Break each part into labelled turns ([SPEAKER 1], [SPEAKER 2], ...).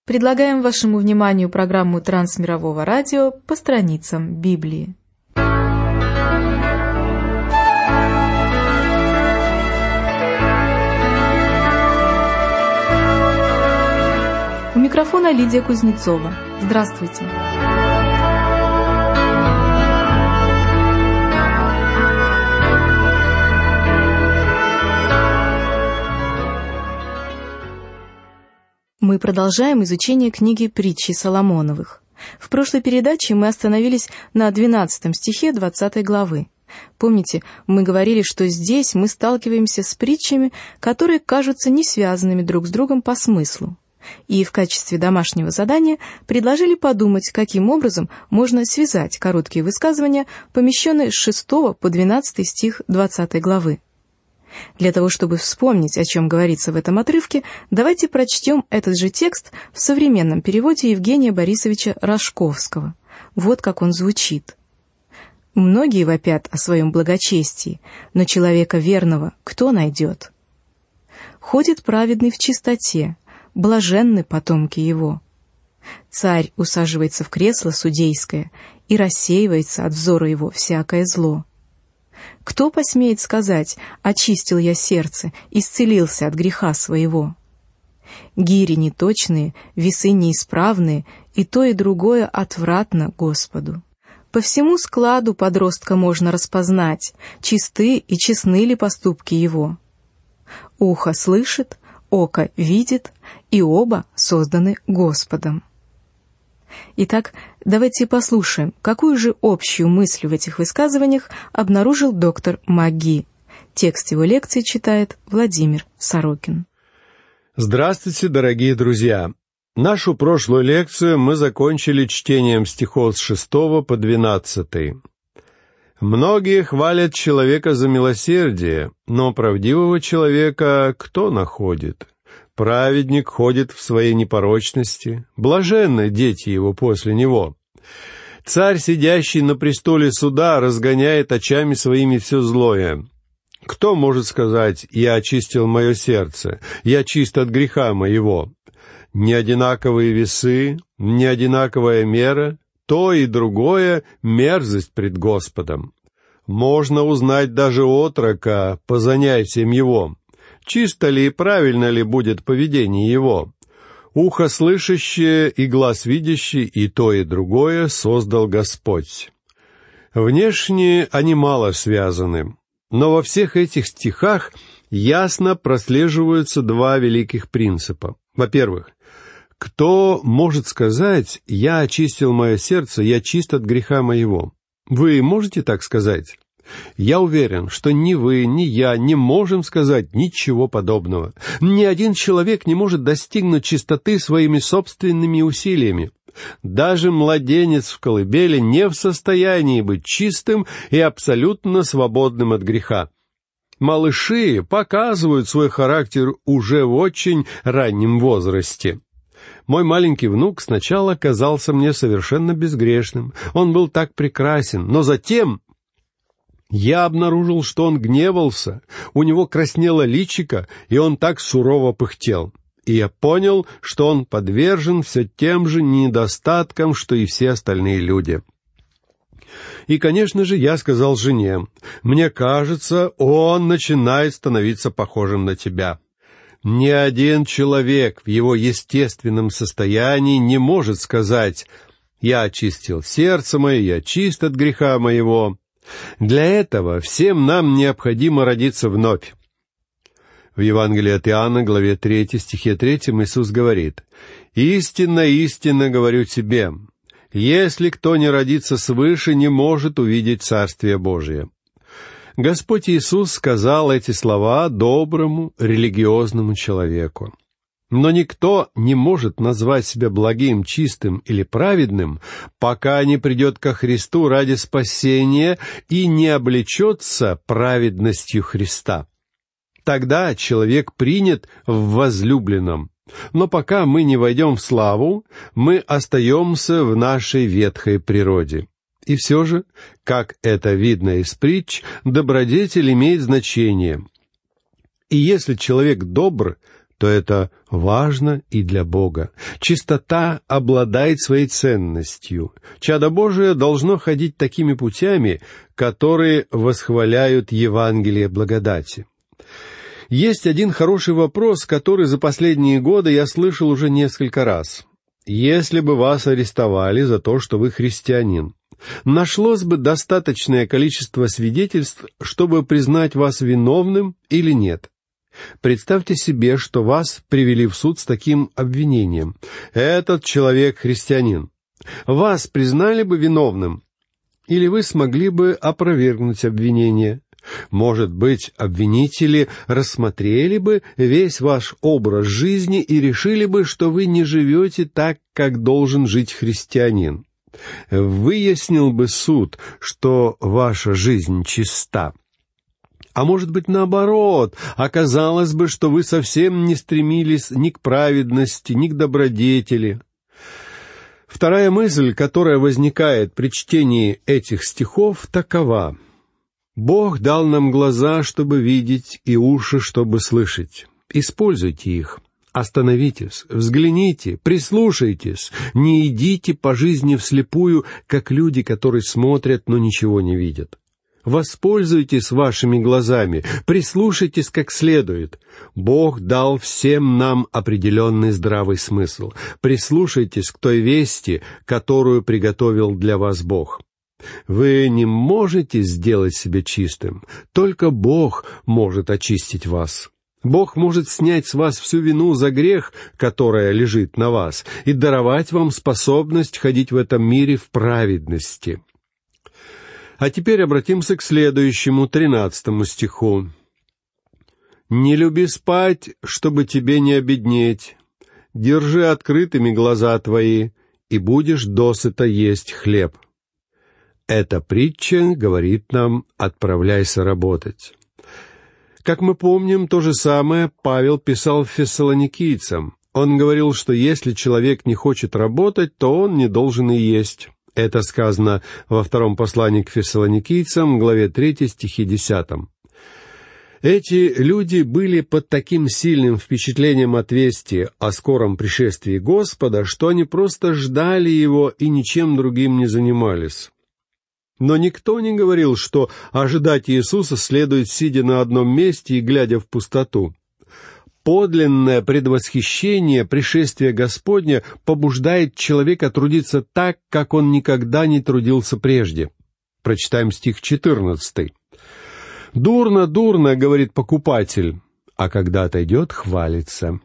[SPEAKER 1] Предлагаем вашему вниманию программу Трансмирового радио «По страницам Библии». У микрофона Лидия Кузнецова. Здравствуйте! Мы продолжаем изучение книги «Притчи Соломоновых». В прошлой передаче мы остановились на 12 стихе 20 главы. Помните, мы говорили, что здесь мы сталкиваемся с притчами, которые кажутся не связанными друг с другом по смыслу. И в качестве домашнего задания предложили подумать, каким образом можно связать короткие высказывания, помещенные с 6 по 12 стих 20 главы. Для того, чтобы вспомнить, о чем говорится в этом отрывке, давайте прочтем этот же текст в современном переводе Евгения Борисовича Рожковского. Вот как он звучит. «Многие вопят о своем благочестии, но человека верного кто найдет? Ходит праведный в чистоте, блаженны потомки его. Царь усаживается в кресло судейское, и рассеивается от взора его всякое зло. Кто посмеет сказать: очистил я сердце, исцелился от греха своего? Гири неточные, весы неисправные, и то и другое отвратно Господу. По всему складу подростка можно распознать, чисты и честны ли поступки его. Ухо слышит, око видит, и оба созданы Господом». Итак, давайте послушаем, какую же общую мысль в этих высказываниях обнаружил доктор МакГи. Текст его лекции читает Владимир Сорокин.
[SPEAKER 2] Здравствуйте, дорогие друзья! Нашу прошлую лекцию мы закончили чтением стихов с 6 по 12. «Многие хвалят человека за милосердие, но правдивого человека кто находит? Праведник ходит в своей непорочности, блаженны дети его после него. Царь, сидящий на престоле суда, разгоняет очами своими все злое. Кто может сказать: я очистил мое сердце, я чист от греха моего? Не одинаковые весы, не одинаковая мера, то и другое — мерзость пред Господом. Можно узнать даже отрока по занятиям его. Чисто ли и правильно ли будет поведение его? Ухо слышащее и глаз видящий, и то, и другое создал Господь». Внешне они мало связаны, но во всех этих стихах ясно прослеживаются два великих принципа. Во-первых, кто может сказать: «Я очистил мое сердце, я чист от греха моего»? Вы можете так сказать? Я уверен, что ни вы, ни я не можем сказать ничего подобного. Ни один человек не может достигнуть чистоты своими собственными усилиями. Даже младенец в колыбели не в состоянии быть чистым и абсолютно свободным от греха. Малыши показывают свой характер уже в очень раннем возрасте. Мой маленький внук сначала казался мне совершенно безгрешным. Он был так прекрасен, но затем я обнаружил, что он гневался, у него краснело личико, и он так сурово пыхтел. И я понял, что он подвержен все тем же недостаткам, что и все остальные люди. И, конечно же, я сказал жене: «Мне кажется, он начинает становиться похожим на тебя». Ни один человек в его естественном состоянии не может сказать: «Я очистил сердце мое, я чист от греха моего». Для этого всем нам необходимо родиться вновь. В Евангелии от Иоанна, главе 3, стихе 3 Иисус говорит: «Истинно, истинно говорю тебе, если кто не родится свыше, не может увидеть Царствие Божие». Господь Иисус сказал эти слова доброму, религиозному человеку. Но никто не может назвать себя благим, чистым или праведным, пока не придет ко Христу ради спасения и не облечется праведностью Христа. Тогда человек принят в возлюбленном. Но пока мы не войдем в славу, мы остаемся в нашей ветхой природе. И все же, как это видно из притч, добродетель имеет значение. И если человек добр, то это важно и для Бога. Чистота обладает своей ценностью. Чадо Божие должно ходить такими путями, которые восхваляют Евангелие благодати. Есть один хороший вопрос, который за последние годы я слышал уже несколько раз. Если бы вас арестовали за то, что вы христианин, нашлось бы достаточное количество свидетельств, чтобы признать вас виновным или нет? Представьте себе, что вас привели в суд с таким обвинением. Этот человек христианин. Вас признали бы виновным? Или вы смогли бы опровергнуть обвинение? Может быть, обвинители рассмотрели бы весь ваш образ жизни и решили бы, что вы не живете так, как должен жить христианин. Выяснил бы суд, что ваша жизнь чиста. А может быть, наоборот, оказалось бы, что вы совсем не стремились ни к праведности, ни к добродетели. Вторая мысль, которая возникает при чтении этих стихов, такова. Бог дал нам глаза, чтобы видеть, и уши, чтобы слышать. Используйте их. Остановитесь, взгляните, прислушайтесь. Не идите по жизни вслепую, как люди, которые смотрят, но ничего не видят. Воспользуйтесь вашими глазами, прислушайтесь как следует. Бог дал всем нам определенный здравый смысл. Прислушайтесь к той вести, которую приготовил для вас Бог. Вы не можете сделать себя чистым, только Бог может очистить вас. Бог может снять с вас всю вину за грех, которая лежит на вас, и даровать вам способность ходить в этом мире в праведности. А теперь обратимся к следующему, 13 стиху. «Не люби спать, чтобы тебе не обеднеть. Держи открытыми глаза твои, и будешь досыта есть хлеб». Эта притча говорит нам «отправляйся работать». Как мы помним, то же самое Павел писал фессалоникийцам. Он говорил, что если человек не хочет работать, то он не должен и есть. Это сказано во втором послании к фессалоникийцам, главе 3, стихе 10. Эти люди были под таким сильным впечатлением от вести о скором пришествии Господа, что они просто ждали Его и ничем другим не занимались. Но никто не говорил, что ожидать Иисуса следует, сидя на одном месте и глядя в пустоту. Подлинное предвосхищение пришествия Господня побуждает человека трудиться так, как он никогда не трудился прежде. Прочитаем стих 14. «Дурно, дурно, — говорит покупатель, — а когда отойдет, хвалится».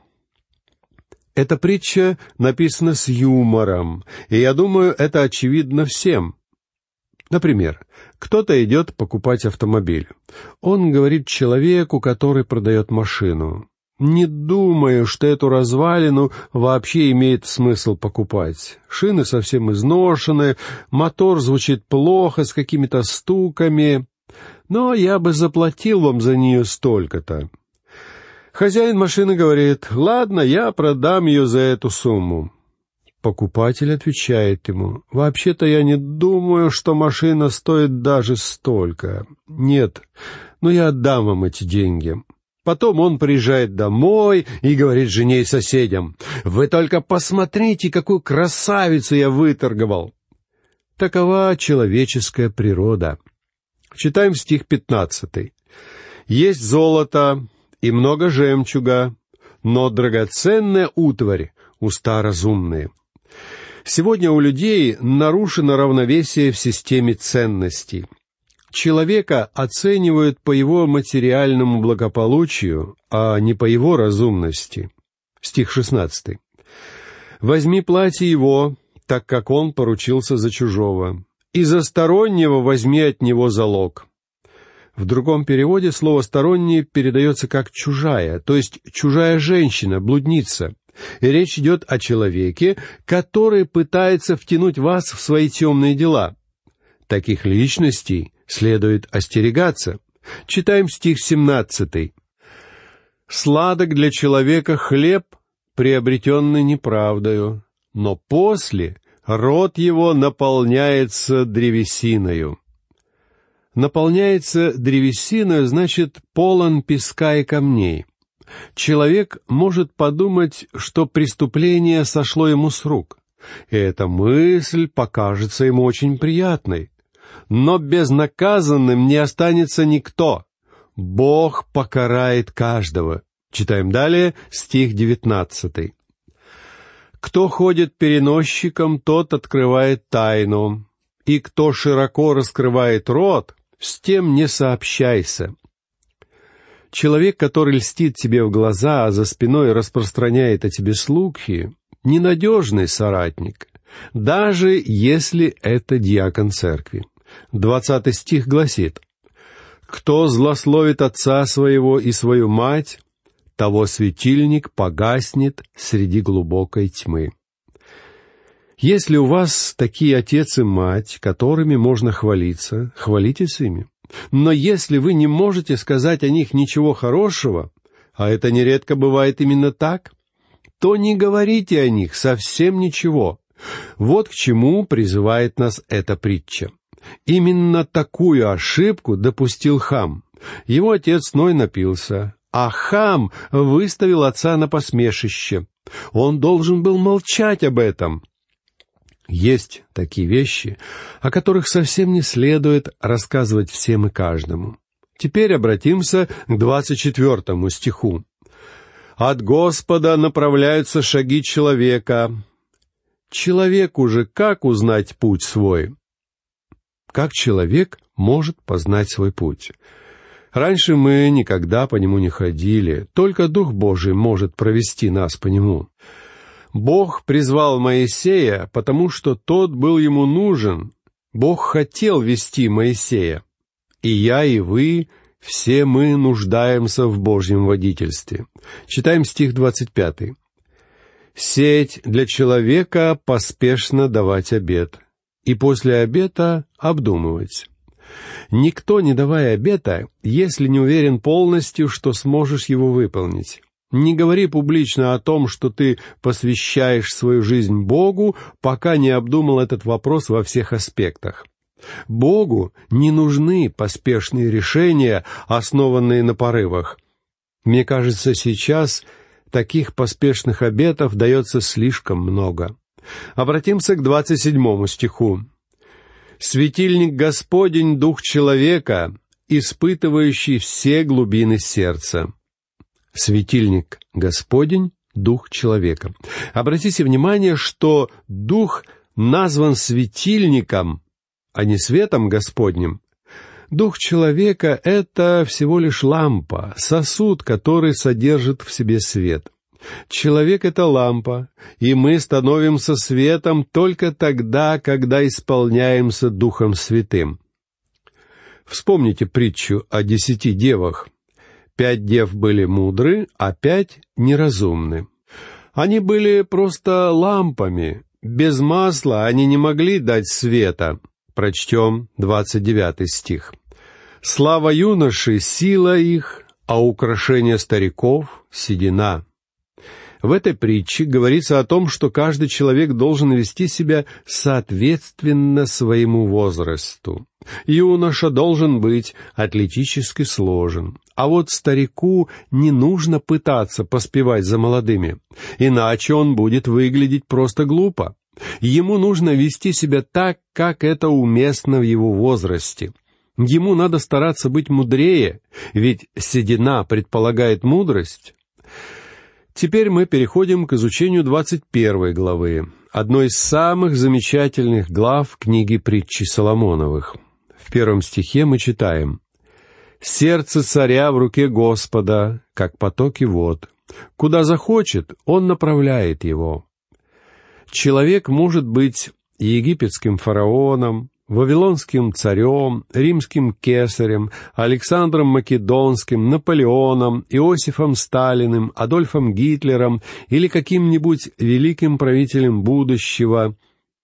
[SPEAKER 2] Эта притча написана с юмором, и я думаю, это очевидно всем. Например, кто-то идет покупать автомобиль. Он говорит человеку, который продает машину: «Не думаю, что эту развалину вообще имеет смысл покупать. Шины совсем изношены, мотор звучит плохо, с какими-то стуками, но я бы заплатил вам за нее столько-то». Хозяин машины говорит: «Ладно, я продам ее за эту сумму». Покупатель отвечает ему: «Вообще-то я не думаю, что машина стоит даже столько. Нет, но я отдам вам эти деньги». Потом он приезжает домой и говорит жене и соседям: «Вы только посмотрите, какую красавицу я выторговал». Такова человеческая природа. Читаем стих 15. «Есть золото и много жемчуга, но драгоценная утварь уста разумные». Сегодня у людей нарушено равновесие в системе ценностей. Человека оценивают по его материальному благополучию, а не по его разумности. Стих 16. «Возьми платье его, так как он поручился за чужого, и за стороннего возьми от него залог». В другом переводе слово «сторонний» передается как «чужая», то есть чужая женщина, блудница. И речь идет о человеке, который пытается втянуть вас в свои темные дела. Таких личностей следует остерегаться. Читаем стих 17. «Сладок для человека хлеб, приобретенный неправдою, но после рот его наполняется древесиною». Наполняется древесиною значит полон песка и камней. Человек может подумать, что преступление сошло ему с рук, и эта мысль покажется ему очень приятной. Но безнаказанным не останется никто. Бог покарает каждого. Читаем далее стих 19. «Кто ходит переносчиком, тот открывает тайну, и кто широко раскрывает рот, с тем не сообщайся». Человек, который льстит тебе в глаза, а за спиной распространяет о тебе слухи, ненадежный соратник, даже если это диакон церкви. 20 стих гласит: «Кто злословит отца своего и свою мать, того светильник погаснет среди глубокой тьмы». Если у вас такие отец и мать, которыми можно хвалиться, хвалитесь ими. Но если вы не можете сказать о них ничего хорошего, а это нередко бывает именно так, то не говорите о них совсем ничего. Вот к чему призывает нас эта притча. Именно такую ошибку допустил Хам. Его отец Ной напился, а Хам выставил отца на посмешище. Он должен был молчать об этом. Есть такие вещи, о которых совсем не следует рассказывать всем и каждому. Теперь обратимся к 24 стиху. «От Господа направляются шаги человека». Человеку же как узнать путь свой? Как человек может познать свой путь? Раньше мы никогда по нему не ходили, только Дух Божий может провести нас по нему. Бог призвал Моисея, потому что тот был ему нужен. Бог хотел вести Моисея. И я, и вы, все мы нуждаемся в Божьем водительстве. Читаем стих 25. «Сеть для человека поспешно давать обет, и после обета обдумывать». Никто, не давая обета, если не уверен полностью, что сможешь его выполнить. Не говори публично о том, что ты посвящаешь свою жизнь Богу, пока не обдумал этот вопрос во всех аспектах. Богу не нужны поспешные решения, основанные на порывах. Мне кажется, сейчас таких поспешных обетов дается слишком много. Обратимся к 27 стиху. «Светильник Господень — дух человека, испытывающий все глубины сердца». Светильник Господень — дух человека. Обратите внимание, что дух назван светильником, а не светом Господним. Дух человека — это всего лишь лампа, сосуд, который содержит в себе свет. Человек — это лампа, и мы становимся светом только тогда, когда исполняемся Духом Святым. Вспомните притчу о 10 девах. 5 дев были мудры, а 5 неразумны. Они были просто лампами. Без масла они не могли дать света. Прочтем 29 стих. «Слава юноши — сила их, а украшение стариков — седина». В этой притче говорится о том, что каждый человек должен вести себя соответственно своему возрасту. Юноша должен быть атлетически сложен, а вот старику не нужно пытаться поспевать за молодыми, иначе он будет выглядеть просто глупо. Ему нужно вести себя так, как это уместно в его возрасте. Ему надо стараться быть мудрее, ведь седина предполагает мудрость. Теперь мы переходим к изучению 21 главы, одной из самых замечательных глав книги притчи Соломоновых. В 1 стихе мы читаем: «Сердце царя в руке Господа, как потоки вод. Куда захочет, он направляет его». Человек может быть египетским фараоном, вавилонским царем, римским кесарем, Александром Македонским, Наполеоном, Иосифом Сталиным, Адольфом Гитлером или каким-нибудь великим правителем будущего.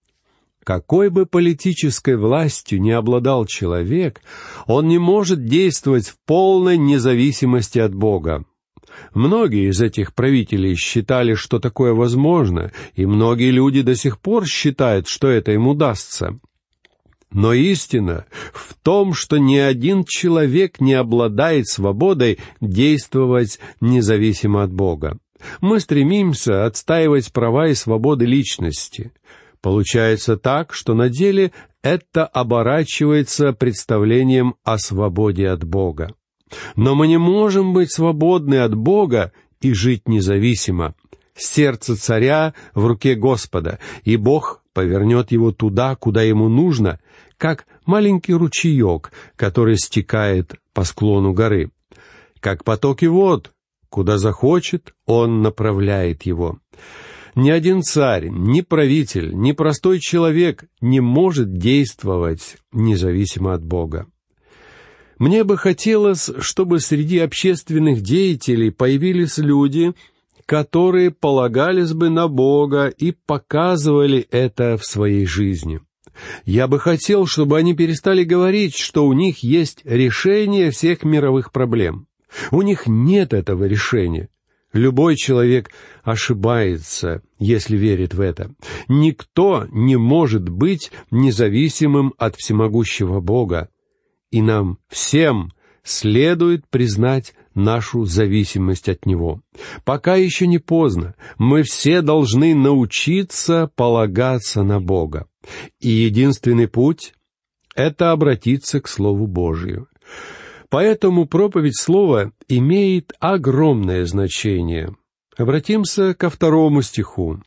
[SPEAKER 2] Какой бы политической властью ни обладал человек, он не может действовать в полной независимости от Бога. Многие из этих правителей считали, что такое возможно, и многие люди до сих пор считают, что это им удастся. Но истина в том, что ни один человек не обладает свободой действовать независимо от Бога. Мы стремимся отстаивать права и свободы личности. Получается так, что на деле это оборачивается представлением о свободе от Бога. Но мы не можем быть свободны от Бога и жить независимо. Сердце царя в руке Господа, и Бог повернет его туда, куда ему нужно, как маленький ручеек, который стекает по склону горы. Как потоки вод, куда захочет, он направляет его. Ни один царь, ни правитель, ни простой человек не может действовать независимо от Бога. Мне бы хотелось, чтобы среди общественных деятелей появились люди, которые полагались бы на Бога и показывали это в своей жизни. Я бы хотел, чтобы они перестали говорить, что у них есть решение всех мировых проблем. У них нет этого решения. Любой человек ошибается, если верит в это. Никто не может быть независимым от всемогущего Бога. И нам всем следует признать нашу зависимость от Него. Пока еще не поздно. Мы все должны научиться полагаться на Бога. И единственный путь — это обратиться к Слову Божию. Поэтому проповедь Слова имеет огромное значение. Обратимся ко 2 стиху.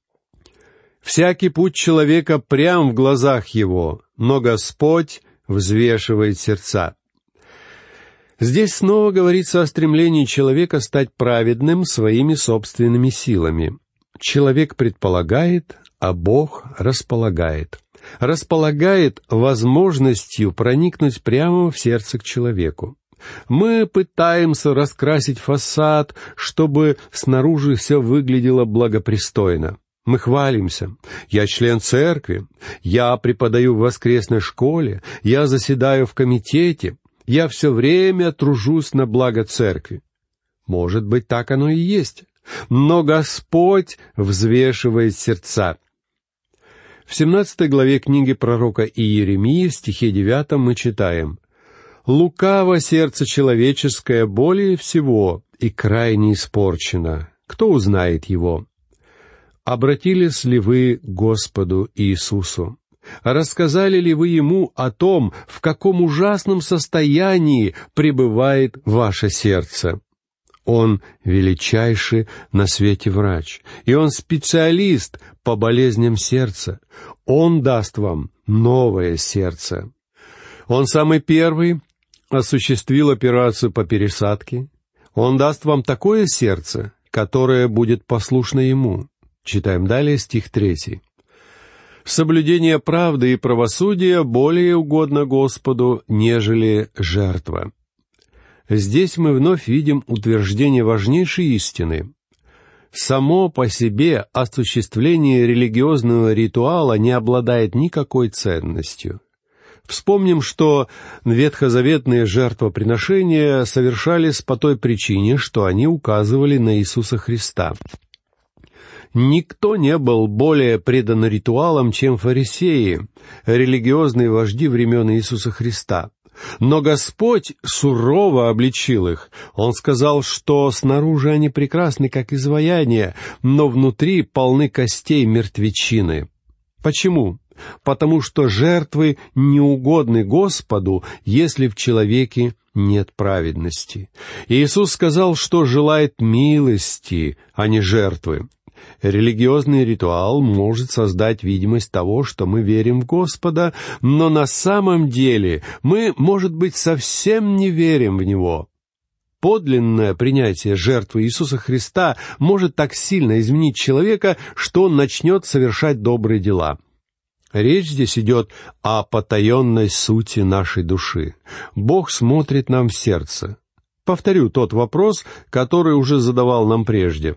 [SPEAKER 2] «Всякий путь человека прям в глазах его, но Господь взвешивает сердца». Здесь снова говорится о стремлении человека стать праведным своими собственными силами. Человек предполагает, а Бог располагает. Располагает возможностью проникнуть прямо в сердце к человеку. Мы пытаемся раскрасить фасад, чтобы снаружи все выглядело благопристойно. Мы хвалимся. Я член церкви, я преподаю в воскресной школе, я заседаю в комитете, я все время тружусь на благо церкви. Может быть, так оно и есть. Но Господь взвешивает сердца. В 17 главе книги пророка Иеремии, в стихе 9 мы читаем: «Лукаво сердце человеческое более всего и крайне испорчено. Кто узнает его? Обратились ли вы к Господу Иисусу? Рассказали ли вы Ему о том, в каком ужасном состоянии пребывает ваше сердце? Он величайший на свете врач, и Он специалист по болезням сердца. Он даст вам новое сердце. Он самый первый осуществил операцию по пересадке. Он даст вам такое сердце, которое будет послушно Ему». Читаем далее стих 3. «Соблюдение правды и правосудия более угодно Господу, нежели жертва». Здесь мы вновь видим утверждение важнейшей истины. Само по себе осуществление религиозного ритуала не обладает никакой ценностью. Вспомним, что ветхозаветные жертвоприношения совершались по той причине, что они указывали на Иисуса Христа. Никто не был более предан ритуалам, чем фарисеи, религиозные вожди времен Иисуса Христа. Но Господь сурово обличил их. Он сказал, что снаружи они прекрасны, как изваяние, но внутри полны костей мертвечины. Почему? Потому что жертвы не угодны Господу, если в человеке нет праведности. Иисус сказал, что желает милости, а не жертвы. Религиозный ритуал может создать видимость того, что мы верим в Господа, но на самом деле мы, может быть, совсем не верим в Него. Подлинное принятие жертвы Иисуса Христа может так сильно изменить человека, что он начнет совершать добрые дела. Речь здесь идет о потаенной сути нашей души. Бог смотрит нам в сердце. Повторю тот вопрос, который уже задавал нам прежде.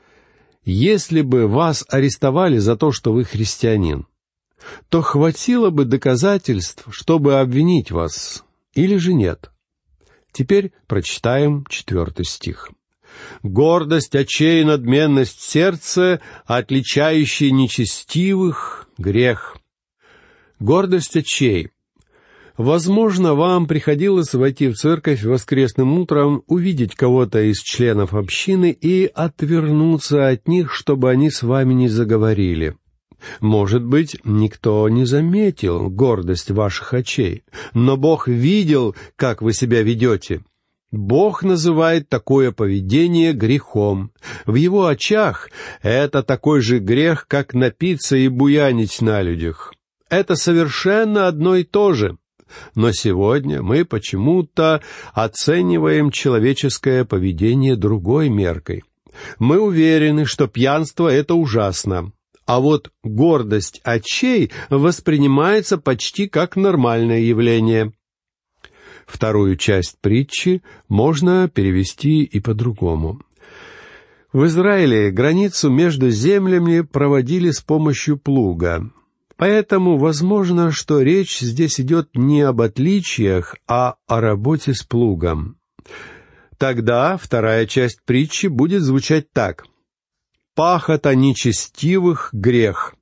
[SPEAKER 2] Если бы вас арестовали за то, что вы христианин, то хватило бы доказательств, чтобы обвинить вас, или же нет? Теперь прочитаем 4 стих. «Гордость очей и надменность сердца, отличающие нечестивых, грех». Гордость очей. Возможно, вам приходилось войти в церковь воскресным утром, увидеть кого-то из членов общины и отвернуться от них, чтобы они с вами не заговорили. Может быть, никто не заметил гордость ваших очей, но Бог видел, как вы себя ведете. Бог называет такое поведение грехом. В Его очах это такой же грех, как напиться и буянить на людях. Это совершенно одно и то же. Но сегодня мы почему-то оцениваем человеческое поведение другой меркой. Мы уверены, что пьянство — это ужасно, а вот гордость очей воспринимается почти как нормальное явление. Вторую часть притчи можно перевести и по-другому. В Израиле границу между землями проводили с помощью плуга. Поэтому возможно, что речь здесь идет не об отличиях, а о работе с плугом. Тогда вторая часть притчи будет звучать так. «Пахота нечестивых — грех».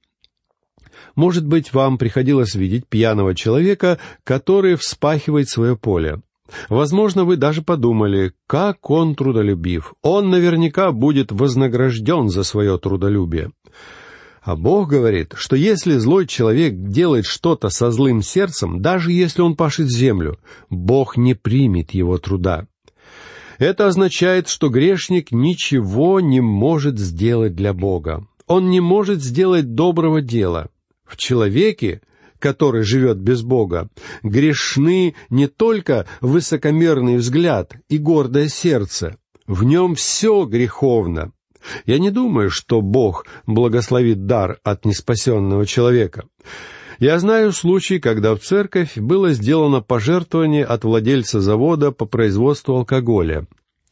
[SPEAKER 2] Может быть, вам приходилось видеть пьяного человека, который вспахивает свое поле. Возможно, вы даже подумали, как он трудолюбив. Он наверняка будет вознагражден за свое трудолюбие. А Бог говорит, что если злой человек делает что-то со злым сердцем, даже если он пашет землю, Бог не примет его труда. Это означает, что грешник ничего не может сделать для Бога. Он не может сделать доброго дела. В человеке, который живет без Бога, грешны не только высокомерный взгляд и гордое сердце. В нем все греховно. Я не думаю, что Бог благословит дар от неспасенного человека. Я знаю случай, когда в церковь было сделано пожертвование от владельца завода по производству алкоголя.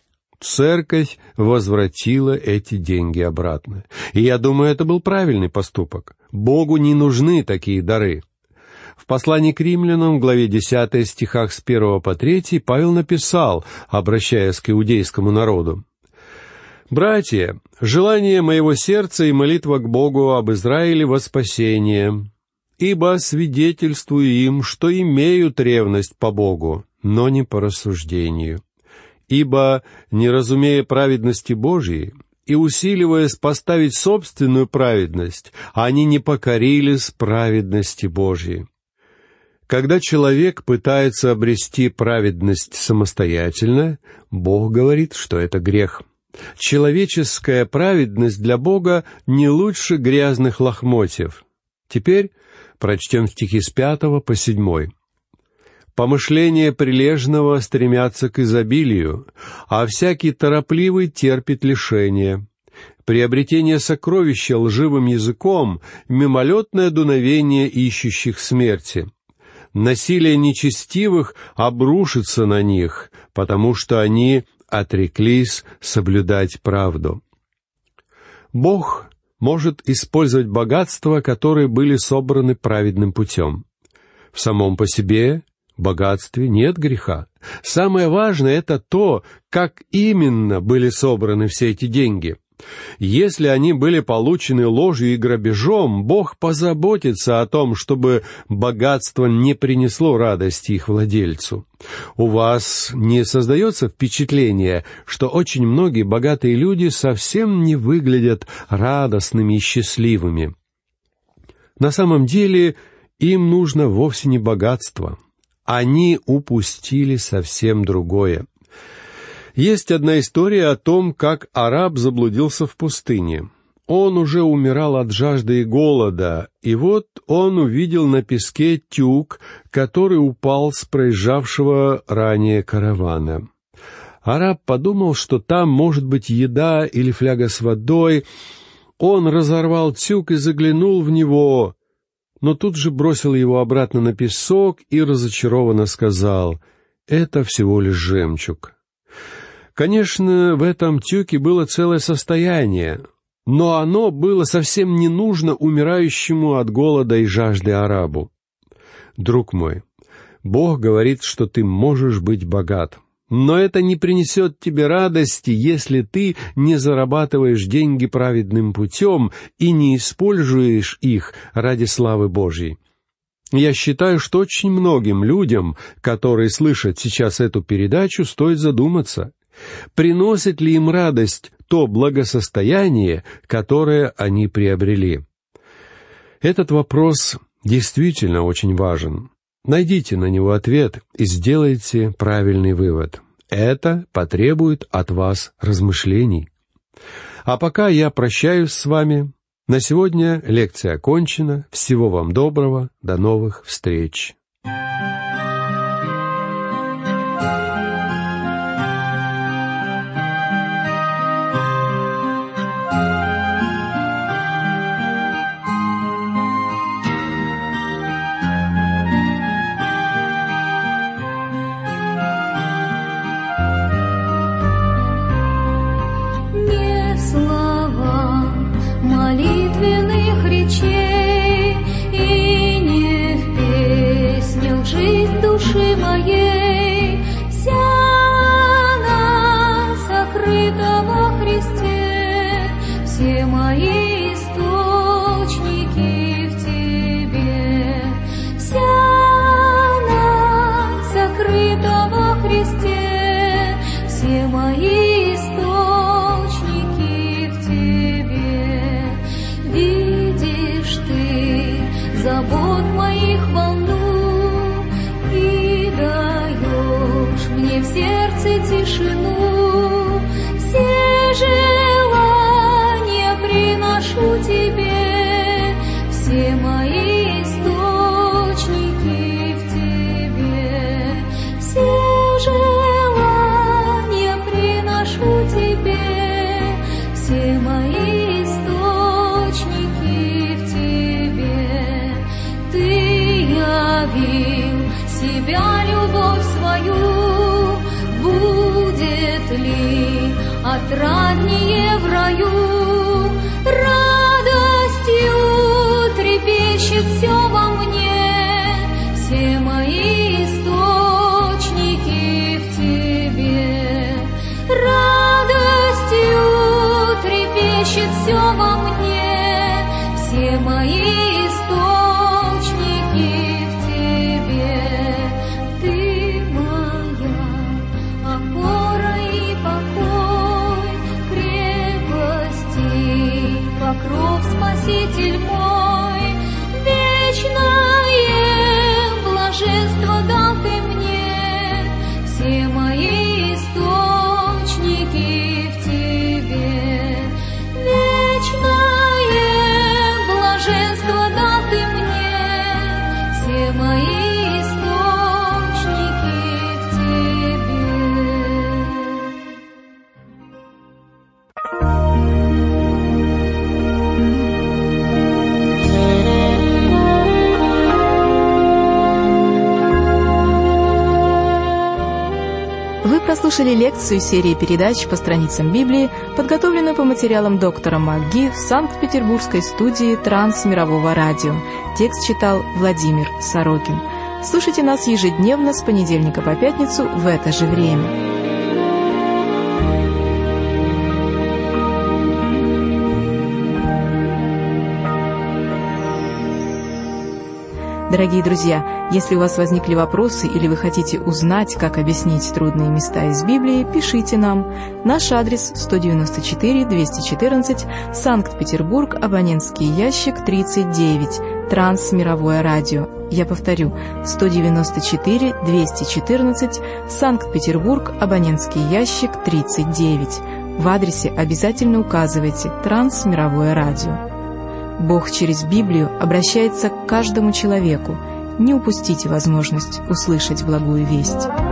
[SPEAKER 2] Церковь возвратила эти деньги обратно. И я думаю, это был правильный поступок. Богу не нужны такие дары. В послании к римлянам, главе 10, стихах с 1 по 3, Павел написал, обращаясь к иудейскому народу: «Братья, желание моего сердца и молитва к Богу об Израиле во спасение, ибо свидетельствую им, что имеют ревность по Богу, но не по рассуждению. Ибо, не разумея праведности Божией и усиливаясь поставить собственную праведность, они не покорились праведности Божией». Когда человек пытается обрести праведность самостоятельно, Бог говорит, что это грех. Человеческая праведность для Бога не лучше грязных лохмотьев. Теперь прочтем стихи с 5 по 7. «Помышления прилежного стремятся к изобилию, а всякий торопливый терпит лишение. Приобретение сокровища лживым языком — мимолетное дуновение ищущих смерти. Насилие нечестивых обрушится на них, потому что они отреклись соблюдать правду». Бог может использовать богатства, которые были собраны праведным путем. В самом по себе богатстве нет греха. Самое важное — это то, как именно были собраны все эти деньги. Если они были получены ложью и грабежом, Бог позаботится о том, чтобы богатство не принесло радости их владельцу. У вас не создается впечатление, что очень многие богатые люди совсем не выглядят радостными и счастливыми? На самом деле им нужно вовсе не богатство. Они упустили совсем другое. Есть одна история о том, как араб заблудился в пустыне. Он уже умирал от жажды и голода, и вот он увидел на песке тюк, который упал с проезжавшего ранее каравана. Араб подумал, что там может быть еда или фляга с водой. Он разорвал тюк и заглянул в него, но тут же бросил его обратно на песок и разочарованно сказал: «Это всего лишь жемчуг». Конечно, в этом тюке было целое состояние, но оно было совсем не нужно умирающему от голода и жажды арабу. Друг мой, Бог говорит, что ты можешь быть богат, но это не принесет тебе радости, если ты не зарабатываешь деньги праведным путем и не используешь их ради славы Божьей. Я считаю, что очень многим людям, которые слышат сейчас эту передачу, стоит задуматься, приносит ли им радость то благосостояние, которое они приобрели. Этот вопрос действительно очень важен. Найдите на него ответ и сделайте правильный вывод. Это потребует от вас размышлений. А пока я прощаюсь с вами. На сегодня лекция окончена. Всего вам доброго. До новых встреч.
[SPEAKER 3] Молитвенных речей и не в песнях жизнь души моей, вся она сокрыта во Христе, все мои источники в Тебе, вся она сокрыта во Христе, все мои источники в Тебе. Видишь Ты забот моих волну и даешь мне в сердце тишину. Все желания приношу Тебе, все мои источники в Тебе, все желания приношу Тебе, все мои источники в Тебе. Ты явил себя, любовь свою, будет ли отраднее в раю? Радостью трепещет все во мне, все мои источники в Тебе. Радостью трепещет все во мне, все мои источники в Тебе. Ты моя опора и покой, крепость и покров, Спаситель мой. Вечное блаженство дал Ты мне, все мои источники в Тебе. Вечное блаженство дал Ты мне, все мои источники в Тебе.
[SPEAKER 1] Вы прослушали лекцию серии передач по страницам Библии, подготовленную по материалам доктора МакГи в Санкт-Петербургской студии Трансмирового радио. Текст читал Владимир Сорокин. Слушайте нас ежедневно с понедельника по пятницу в это же время. Дорогие друзья, если у вас возникли вопросы или вы хотите узнать, как объяснить трудные места из Библии, пишите нам. Наш адрес 194-214, Санкт-Петербург, абонентский ящик 39, Трансмировое радио. Я повторю, 194-214, Санкт-Петербург, абонентский ящик 39. В адресе обязательно указывайте «Трансмировое радио». Бог через Библию обращается к каждому человеку. Не упустите возможность услышать благую весть.